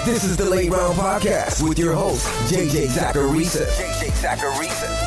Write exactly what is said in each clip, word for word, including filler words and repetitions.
This is the Late Round Podcast with your host, J J Zachariason. J J Zachariason.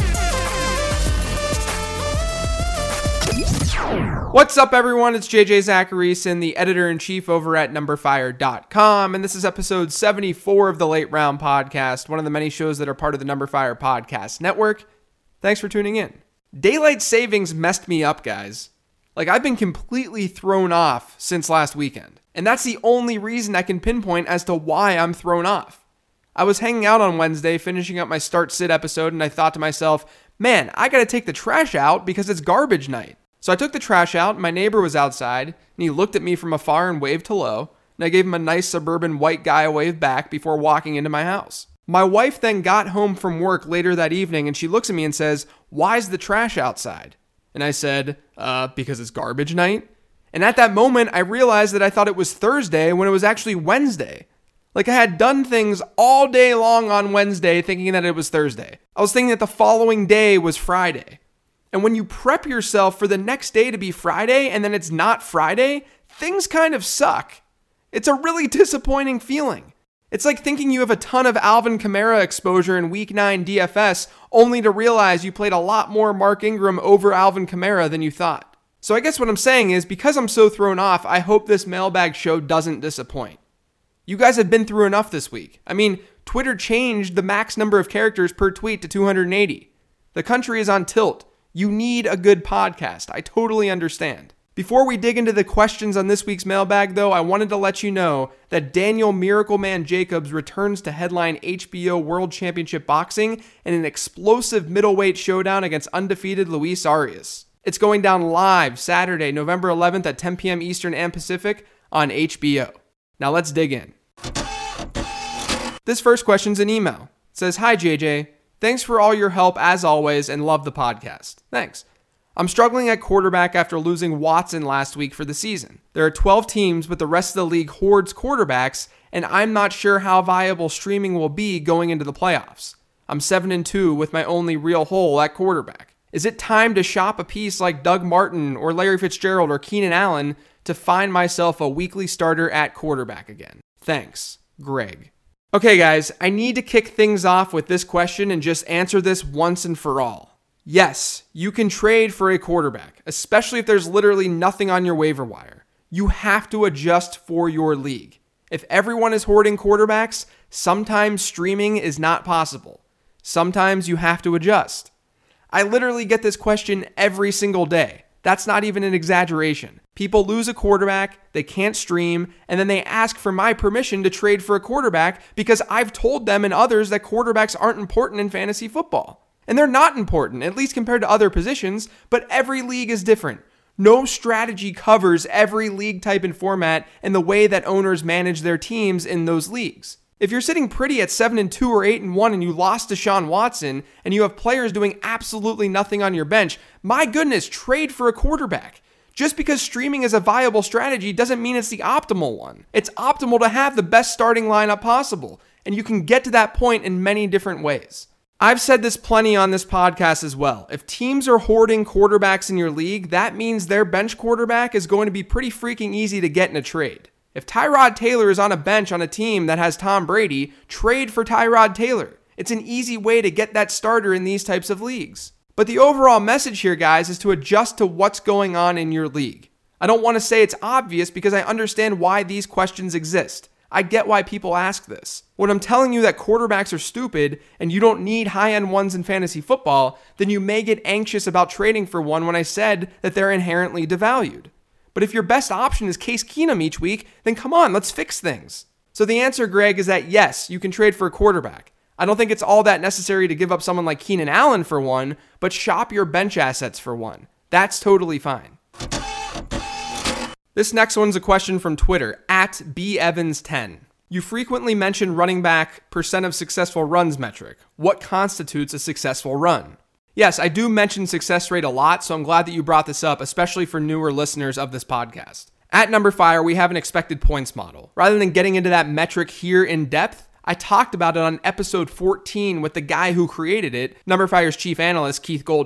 What's up, everyone? It's J J Zachariason, the editor-in-chief over at number fire dot com, and this is episode seventy-four of the Late Round Podcast, one of the many shows that are part of the Number Fire Podcast Network. Thanks for tuning in. Daylight savings messed me up, guys. Like, I've been completely thrown off since last weekend, and that's the only reason I can pinpoint as to why I'm thrown off. I was hanging out on Wednesday, finishing up my start-sit episode, and I thought to myself, man, I gotta take the trash out because it's garbage night. So I took the trash out, and my neighbor was outside, and he looked at me from afar and waved hello, and I gave him a nice suburban white guy a wave back before walking into my house. My wife then got home from work later that evening, and she looks at me and says, "Why's the trash outside?" And I said, uh, because it's garbage night. And at that moment, I realized that I thought it was Thursday when it was actually Wednesday. Like, I had done things all day long on Wednesday thinking that it was Thursday. I was thinking that the following day was Friday. And when you prep yourself for the next day to be Friday and then it's not Friday, things kind of suck. It's a really disappointing feeling. It's like thinking you have a ton of Alvin Kamara exposure in week nine D F S only to realize you played a lot more Mark Ingram over Alvin Kamara than you thought. So I guess what I'm saying is, because I'm so thrown off, I hope this mailbag show doesn't disappoint. You guys have been through enough this week. I mean, Twitter changed the max number of characters per tweet to two hundred eighty. The country is on tilt. You need a good podcast. I totally understand. Before we dig into the questions on this week's mailbag, though, I wanted to let you know that Daniel Miracle Man Jacobs returns to headline H B O World Championship Boxing in an explosive middleweight showdown against undefeated Luis Arias. It's going down live Saturday, November eleventh at ten p.m. Eastern and Pacific on H B O. Now let's dig in. This first question's an email. It says, "Hi J J. Thanks for all your help as always and love the podcast." Thanks. I'm struggling at quarterback after losing Watson last week for the season. There are twelve teams, but the rest of the league hoards quarterbacks, and I'm not sure how viable streaming will be going into the playoffs. I'm seven and two with my only real hole at quarterback. Is it time to shop a piece like Doug Martin or Larry Fitzgerald or Keenan Allen to find myself a weekly starter at quarterback again? Thanks, Greg. Okay, guys, I need to kick things off with this question and just answer this once and for all. Yes, you can trade for a quarterback, especially if there's literally nothing on your waiver wire. You have to adjust for your league. If everyone is hoarding quarterbacks, sometimes streaming is not possible. Sometimes you have to adjust. I literally get this question every single day. That's not even an exaggeration. People lose a quarterback, they can't stream, and then they ask for my permission to trade for a quarterback because I've told them and others that quarterbacks aren't important in fantasy football. And they're not important, at least compared to other positions, but every league is different. No strategy covers every league type and format and the way that owners manage their teams in those leagues. If you're sitting pretty at seven and two or eight and one and you lost Deshaun Watson and you have players doing absolutely nothing on your bench, my goodness, trade for a quarterback. Just because streaming is a viable strategy doesn't mean it's the optimal one. It's optimal to have the best starting lineup possible, and you can get to that point in many different ways. I've said this plenty on this podcast as well. If teams are hoarding quarterbacks in your league, that means their bench quarterback is going to be pretty freaking easy to get in a trade. If Tyrod Taylor is on a bench on a team that has Tom Brady, trade for Tyrod Taylor. It's an easy way to get that starter in these types of leagues. But the overall message here, guys, is to adjust to what's going on in your league. I don't want to say it's obvious because I understand why these questions exist. I get why people ask this. When I'm telling you that quarterbacks are stupid and you don't need high-end ones in fantasy football, then you may get anxious about trading for one when I said that they're inherently devalued. But if your best option is Case Keenum each week, then come on, let's fix things. So the answer, Greg, is that yes, you can trade for a quarterback. I don't think it's all that necessary to give up someone like Keenan Allen for one, but shop your bench assets for one. That's totally fine. This next one's a question from Twitter, at B Evans ten. You frequently mention running back percent of successful runs metric. What constitutes a successful run? Yes, I do mention success rate a lot, so I'm glad that you brought this up, especially for newer listeners of this podcast. At Number Fire, we have an expected points model. Rather than getting into that metric here in depth, I talked about it on episode fourteen with the guy who created it, Number Fire's chief analyst, Keith Goldner.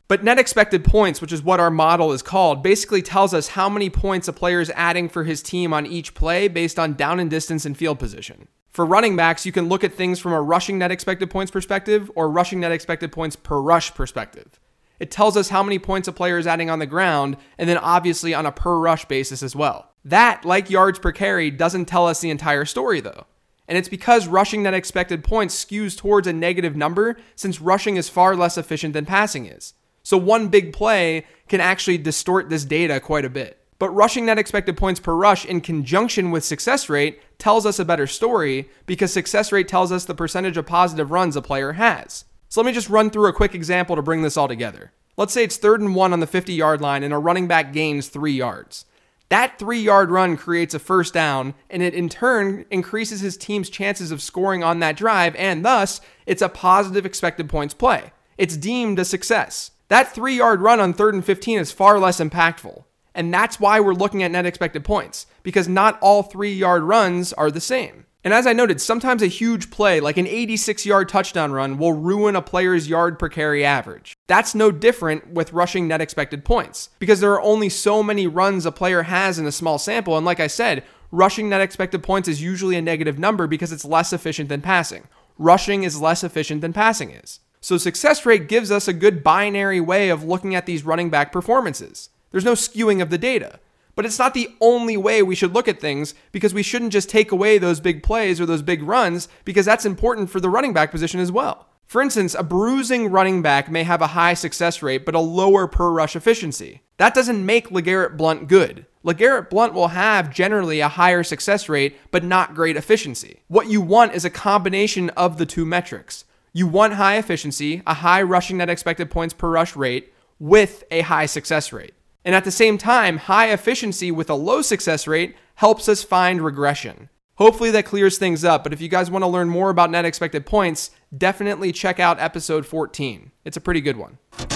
But net expected points, which is what our model is called, basically tells us how many points a player is adding for his team on each play based on down and distance and field position. For running backs, you can look at things from a rushing net expected points perspective or rushing net expected points per rush perspective. It tells us how many points a player is adding on the ground, and then obviously on a per rush basis as well. That, like yards per carry, doesn't tell us the entire story though. And it's because rushing net expected points skews towards a negative number since rushing is far less efficient than passing is. So one big play can actually distort this data quite a bit. But rushing net expected points per rush in conjunction with success rate tells us a better story because success rate tells us the percentage of positive runs a player has. So let me just run through a quick example to bring this all together. Let's say it's third and one on the fifty-yard line and a running back gains three yards. That three-yard run creates a first down, and it in turn increases his team's chances of scoring on that drive, and thus, it's a positive expected points play. It's deemed a success. That three-yard run on third and fifteen is far less impactful, and that's why we're looking at net expected points, because not all three-yard runs are the same. And as I noted, sometimes a huge play, like an eighty-six-yard touchdown run, will ruin a player's yard per carry average. That's no different with rushing net expected points, because there are only so many runs a player has in a small sample, and like I said, rushing net expected points is usually a negative number because it's less efficient than passing. Rushing is less efficient than passing is. So success rate gives us a good binary way of looking at these running back performances. There's no skewing of the data. But it's not the only way we should look at things because we shouldn't just take away those big plays or those big runs because that's important for the running back position as well. For instance, a bruising running back may have a high success rate but a lower per rush efficiency. That doesn't make LeGarrette Blount good. LeGarrette Blount will have generally a higher success rate but not great efficiency. What you want is a combination of the two metrics. You want high efficiency, a high rushing net expected points per rush rate with a high success rate. And at the same time, high efficiency with a low success rate helps us find regression. Hopefully that clears things up, but if you guys want to learn more about net expected points, definitely check out episode fourteen. It's a pretty good one.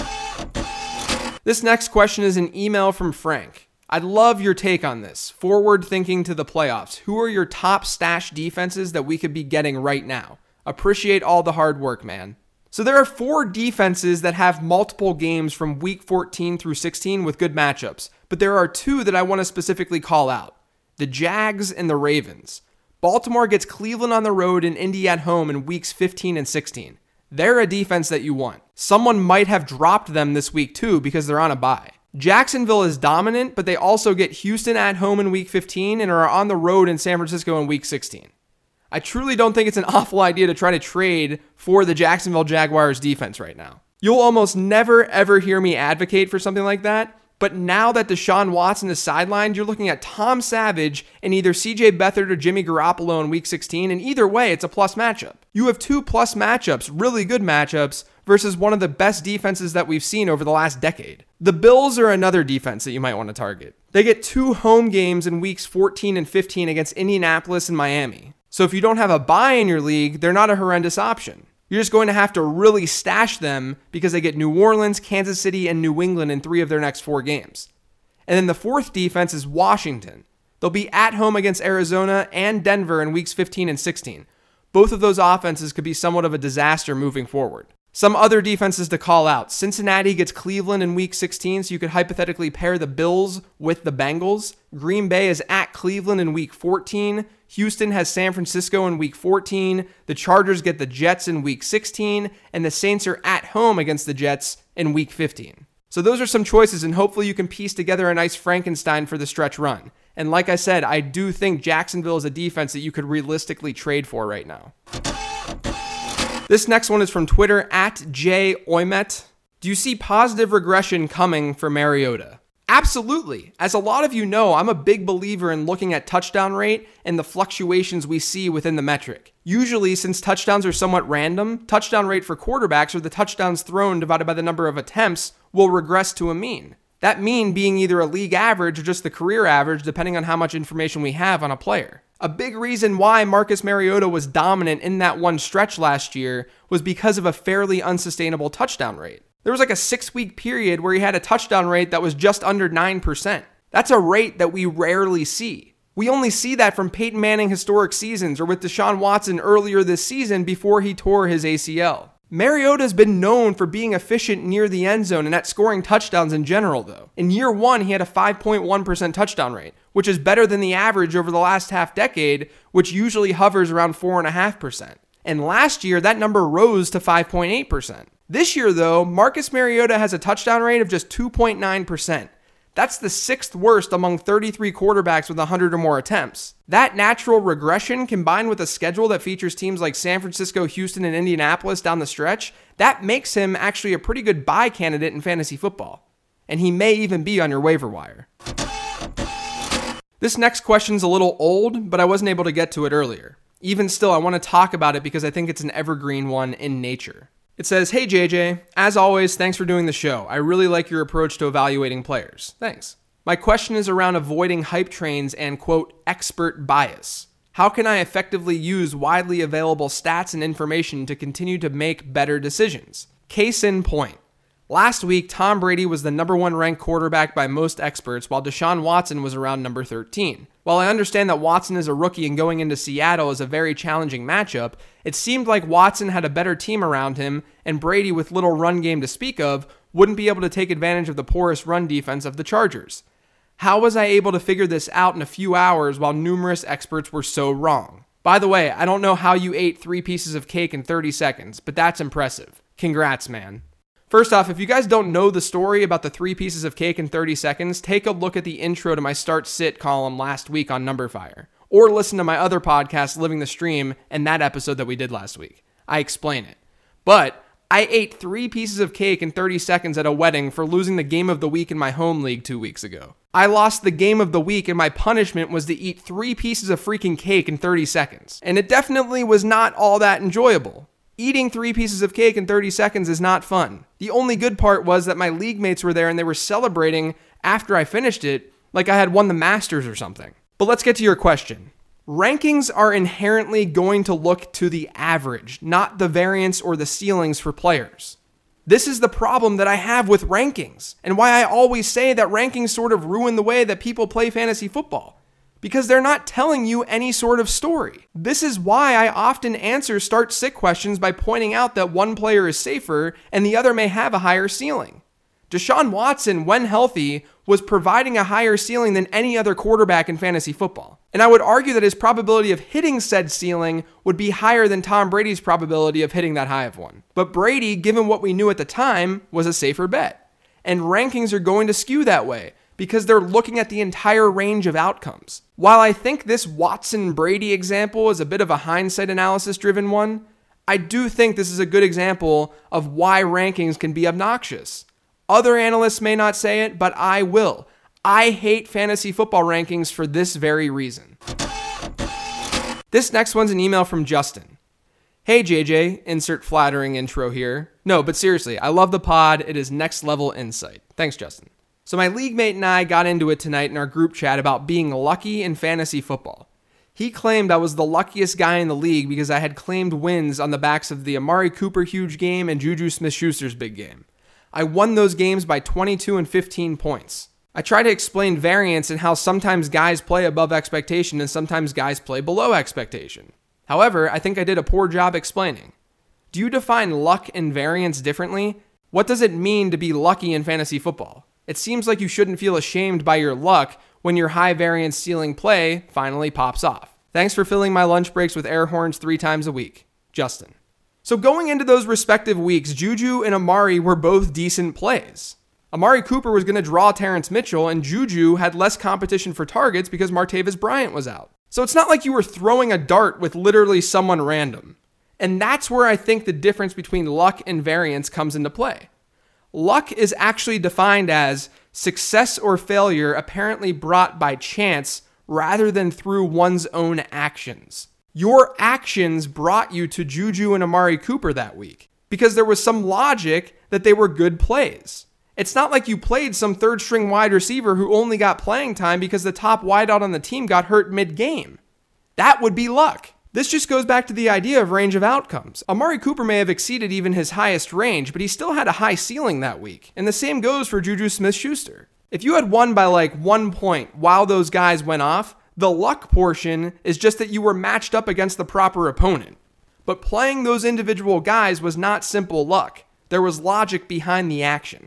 This next question is an email from Frank. I'd love your take on this. Forward thinking to the playoffs. Who are your top stash defenses that we could be getting right now? Appreciate all the hard work, man. So there are four defenses that have multiple games from week fourteen through sixteen with good matchups, but there are two that I want to specifically call out. The Jags and the Ravens. Baltimore gets Cleveland on the road and Indy at home in weeks fifteen and sixteen. They're a defense that you want. Someone might have dropped them this week too because they're on a bye. Jacksonville is dominant, but they also get Houston at home in week fifteen and are on the road in San Francisco in week sixteen. I truly don't think it's an awful idea to try to trade for the Jacksonville Jaguars defense right now. You'll almost never ever hear me advocate for something like that, but now that Deshaun Watson is sidelined, you're looking at Tom Savage and either C J Beathard or Jimmy Garoppolo in week sixteen, and either way, it's a plus matchup. You have two plus matchups, really good matchups, versus one of the best defenses that we've seen over the last decade. The Bills are another defense that you might want to target. They get two home games in weeks fourteen and fifteen against Indianapolis and Miami. So if you don't have a bye in your league, they're not a horrendous option. You're just going to have to really stash them because they get New Orleans, Kansas City, and New England in three of their next four games. And then the fourth defense is Washington. They'll be at home against Arizona and Denver in weeks fifteen and sixteen. Both of those offenses could be somewhat of a disaster moving forward. Some other defenses to call out. Cincinnati gets Cleveland in week sixteen, so you could hypothetically pair the Bills with the Bengals. Green Bay is at Cleveland in week fourteen. Houston has San Francisco in week fourteen. The Chargers get the Jets in week sixteen. And the Saints are at home against the Jets in week fifteen. So those are some choices, and hopefully you can piece together a nice Frankenstein for the stretch run. And like I said, I do think Jacksonville is a defense that you could realistically trade for right now. This next one is from Twitter, at J Oymet. Do you see positive regression coming for Mariota? Absolutely. As a lot of you know, I'm a big believer in looking at touchdown rate and the fluctuations we see within the metric. Usually, since touchdowns are somewhat random, touchdown rate for quarterbacks, or the touchdowns thrown divided by the number of attempts, will regress to a mean. That mean being either a league average or just the career average, depending on how much information we have on a player. A big reason why Marcus Mariota was dominant in that one stretch last year was because of a fairly unsustainable touchdown rate. There was like a six-week period where he had a touchdown rate that was just under nine percent. That's a rate that we rarely see. We only see that from Peyton Manning historic seasons or with Deshaun Watson earlier this season before he tore his A C L. Mariota's been known for being efficient near the end zone and at scoring touchdowns in general, though. In year one, he had a five point one percent touchdown rate, which is better than the average over the last half decade, which usually hovers around four point five percent. And last year, that number rose to five point eight percent. This year, though, Marcus Mariota has a touchdown rate of just two point nine percent. That's the sixth worst among thirty-three quarterbacks with one hundred or more attempts. That natural regression, combined with a schedule that features teams like San Francisco, Houston, and Indianapolis down the stretch, that makes him actually a pretty good buy candidate in fantasy football. And he may even be on your waiver wire. This next question's a little old, but I wasn't able to get to it earlier. Even still, I want to talk about it because I think it's an evergreen one in nature. It says, "Hey J J, as always, thanks for doing the show. I really like your approach to evaluating players. Thanks. My question is around avoiding hype trains and, quote, expert bias. How can I effectively use widely available stats and information to continue to make better decisions? Case in point. Last week, Tom Brady was the number one ranked quarterback by most experts, while Deshaun Watson was around number thirteen. While I understand that Watson is a rookie and going into Seattle is a very challenging matchup, it seemed like Watson had a better team around him, and Brady, with little run game to speak of, wouldn't be able to take advantage of the porous run defense of the Chargers. How was I able to figure this out in a few hours while numerous experts were so wrong? By the way, I don't know how you ate three pieces of cake in thirty seconds, but that's impressive. Congrats, man." First off, if you guys don't know the story about the three pieces of cake in thirty seconds, take a look at the intro to my Start Sit column last week on Numberfire, or listen to my other podcast, Living the Stream, and that episode that we did last week. I explain it. But I ate three pieces of cake in thirty seconds at a wedding for losing the game of the week in my home league two weeks ago. I lost the game of the week and my punishment was to eat three pieces of freaking cake in thirty seconds. And it definitely was not all that enjoyable. Eating three pieces of cake in thirty seconds is not fun. The only good part was that my league mates were there and they were celebrating after I finished it like I had won the Masters or something. But let's get to your question. Rankings are inherently going to look to the average, not the variance or the ceilings for players. This is the problem that I have with rankings, and why I always say that rankings sort of ruin the way that people play fantasy football. Because they're not telling you any sort of story. This is why I often answer start sit questions by pointing out that one player is safer and the other may have a higher ceiling. Deshaun Watson, when healthy, was providing a higher ceiling than any other quarterback in fantasy football. And I would argue that his probability of hitting said ceiling would be higher than Tom Brady's probability of hitting that high of one. But Brady, given what we knew at the time, was a safer bet. And rankings are going to skew that way, because they're looking at the entire range of outcomes. While I think this Watson-Brady example is a bit of a hindsight analysis driven one, I do think this is a good example of why rankings can be obnoxious. Other analysts may not say it, but I will. I hate fantasy football rankings for this very reason. This next one's an email from Justin. "Hey J J, insert flattering intro here. No, but seriously, I love the pod. It is next level insight." Thanks, Justin. So my league mate and I got into it tonight in our group chat about being lucky in fantasy football. He claimed I was the luckiest guy in the league because I had claimed wins on the backs of the Amari Cooper huge game and Juju Smith-Schuster's big game. I won those games by twenty-two and fifteen points. I try to explain variance and how sometimes guys play above expectation and sometimes guys play below expectation. However, I think I did a poor job explaining. Do you define luck and variance differently? What does it mean to be lucky in fantasy football? It seems like you shouldn't feel ashamed by your luck when your high variance ceiling play finally pops off. Thanks for filling my lunch breaks with air horns three times a week. Justin. So going into those respective weeks, Juju and Amari were both decent plays. Amari Cooper was going to draw Terrence Mitchell, and Juju had less competition for targets because Martavis Bryant was out. So it's not like you were throwing a dart with literally someone random. And that's where I think the difference between luck and variance comes into play. Luck is actually defined as success or failure apparently brought by chance rather than through one's own actions. Your actions brought you to Juju and Amari Cooper that week because there was some logic that they were good plays. It's not like you played some third string wide receiver who only got playing time because the top wideout on the team got hurt mid-game. That would be luck. This just goes back to the idea of range of outcomes. Amari Cooper may have exceeded even his highest range, but he still had a high ceiling that week. And the same goes for Juju Smith-Schuster. If you had won by like one point while those guys went off, the luck portion is just that you were matched up against the proper opponent. But playing those individual guys was not simple luck. There was logic behind the action.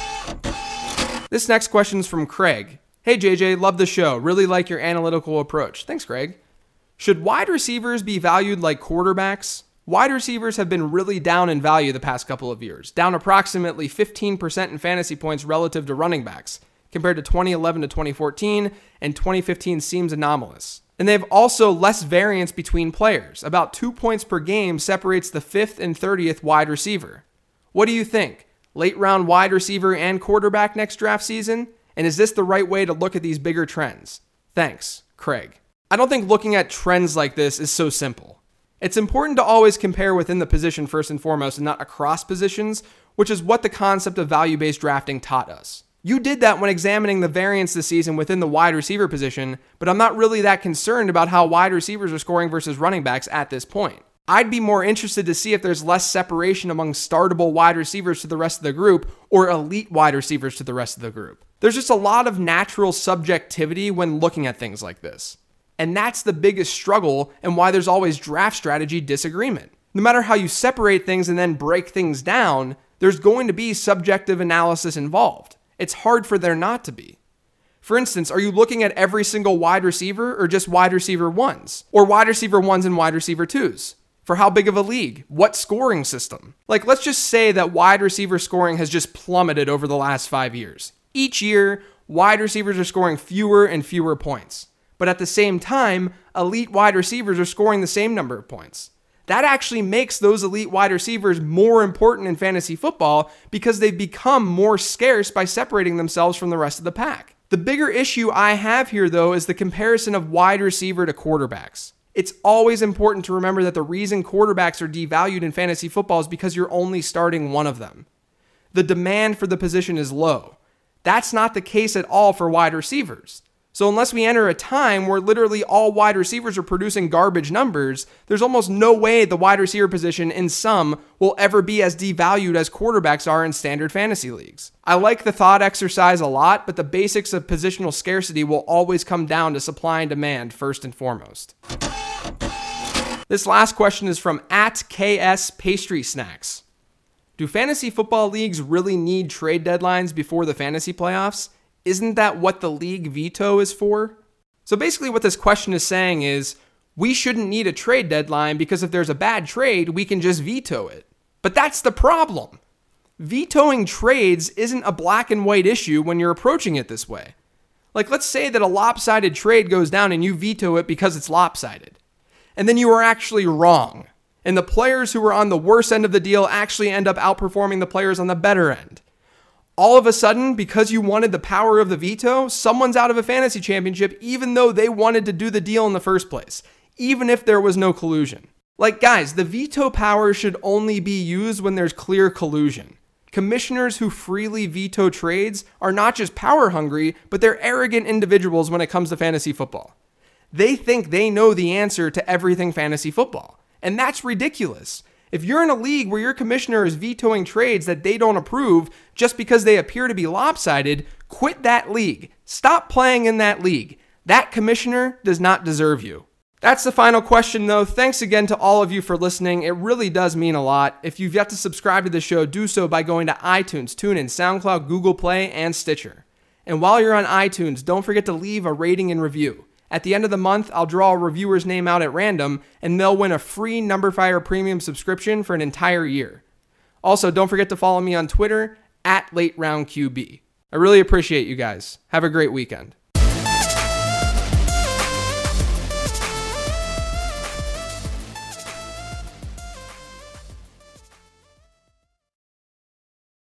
This next question is from Craig. Hey J J, love the show. Really like your analytical approach. Thanks, Craig. Should wide receivers be valued like quarterbacks? Wide receivers have been really down in value the past couple of years, down approximately fifteen percent in fantasy points relative to running backs, compared to twenty eleven to twenty fourteen, and twenty fifteen seems anomalous. And they have also less variance between players. About two points per game separates the fifth and thirtieth wide receiver. What do you think? Late round wide receiver and quarterback next draft season? And is this the right way to look at these bigger trends? Thanks, Craig. I don't think looking at trends like this is so simple. It's important to always compare within the position first and foremost and not across positions, which is what the concept of value-based drafting taught us. You did that when examining the variance this season within the wide receiver position, but I'm not really that concerned about how wide receivers are scoring versus running backs at this point. I'd be more interested to see if there's less separation among startable wide receivers to the rest of the group or elite wide receivers to the rest of the group. There's just a lot of natural subjectivity when looking at things like this. And that's the biggest struggle and why there's always draft strategy disagreement. No matter how you separate things and then break things down, there's going to be subjective analysis involved. It's hard for there not to be. For instance, are you looking at every single wide receiver or just wide receiver ones? Or wide receiver ones and wide receiver twos? For how big of a league? What scoring system? Like, let's just say that wide receiver scoring has just plummeted over the last five years. Each year, wide receivers are scoring fewer and fewer points. But at the same time, elite wide receivers are scoring the same number of points. That actually makes those elite wide receivers more important in fantasy football because they've become more scarce by separating themselves from the rest of the pack. The bigger issue I have here, though, is the comparison of wide receiver to quarterbacks. It's always important to remember that the reason quarterbacks are devalued in fantasy football is because you're only starting one of them. The demand for the position is low. That's not the case at all for wide receivers. So unless we enter a time where literally all wide receivers are producing garbage numbers, there's almost no way the wide receiver position in some will ever be as devalued as quarterbacks are in standard fantasy leagues. I like the thought exercise a lot, but the basics of positional scarcity will always come down to supply and demand first and foremost. This last question is from at K S Pastry Snacks. Do fantasy football leagues really need trade deadlines before the fantasy playoffs? Isn't that what the league veto is for? So basically what this question is saying is, we shouldn't need a trade deadline because if there's a bad trade, we can just veto it. But that's the problem. Vetoing trades isn't a black and white issue when you're approaching it this way. Like, let's say that a lopsided trade goes down and you veto it because it's lopsided. And then you are actually wrong. And the players who were on the worst end of the deal actually end up outperforming the players on the better end. All of a sudden, because you wanted the power of the veto, someone's out of a fantasy championship even though they wanted to do the deal in the first place, even if there was no collusion. Like, guys, the veto power should only be used when there's clear collusion. Commissioners who freely veto trades are not just power hungry, but they're arrogant individuals when it comes to fantasy football. They think they know the answer to everything fantasy football, and that's ridiculous. If you're in a league where your commissioner is vetoing trades that they don't approve just because they appear to be lopsided, quit that league. Stop playing in that league. That commissioner does not deserve you. That's the final question, though. Thanks again to all of you for listening. It really does mean a lot. If you've yet to subscribe to the show, do so by going to iTunes, TuneIn, SoundCloud, Google Play, and Stitcher. And while you're on iTunes, don't forget to leave a rating and review. At the end of the month, I'll draw a reviewer's name out at random, and they'll win a free Numberfire Premium subscription for an entire year. Also, don't forget to follow me on Twitter, at LateRoundQB. I really appreciate you guys. Have a great weekend.